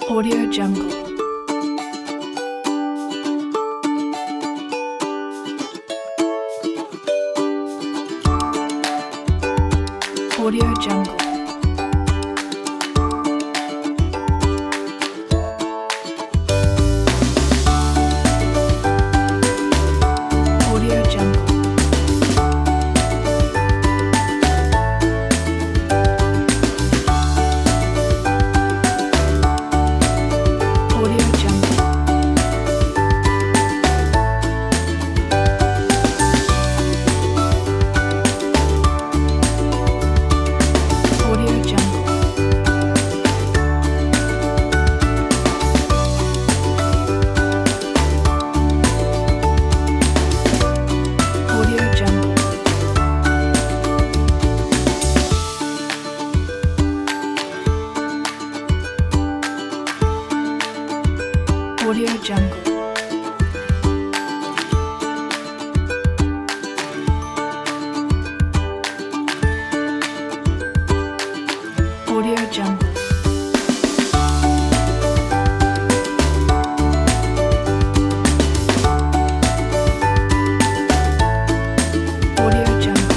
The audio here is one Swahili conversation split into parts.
Audio Jungle. Audio Jungle. Audio Jungle. Audio Jungle. Audio Jungle. Audio Jungle. Audio Jungle. Audio Jungle. Audio Jungle.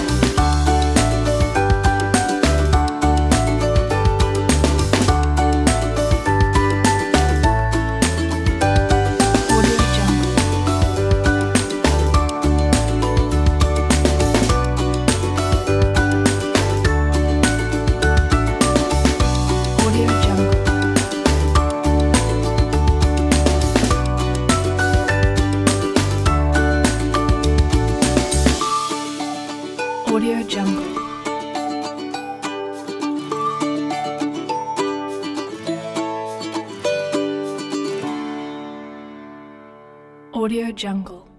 Audio Jungle. Audio Jungle. Audio Jungle. Audio Jungle.